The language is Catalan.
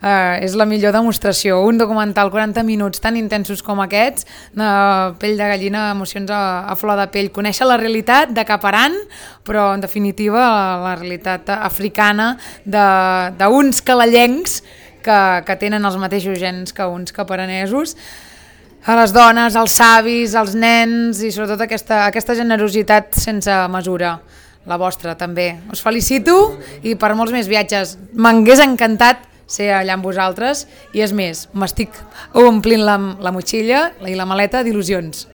és la millor demostració. Un documental 40 minuts tan intensos com aquests, pell de gallina, emocions a flor de pell, conèixer la realitat de Caparan, però en definitiva la realitat africana d'uns calallencs que tenen els mateixos gens que uns caparanesos, a les dones, als savis, als nens i sobretot aquesta generositat sense mesura. La vostra també. Us felicito i per molts més viatges. M'hagués encantat ser allà amb vosaltres i és més, m'estic omplint la motxilla i la maleta d'il·lusions.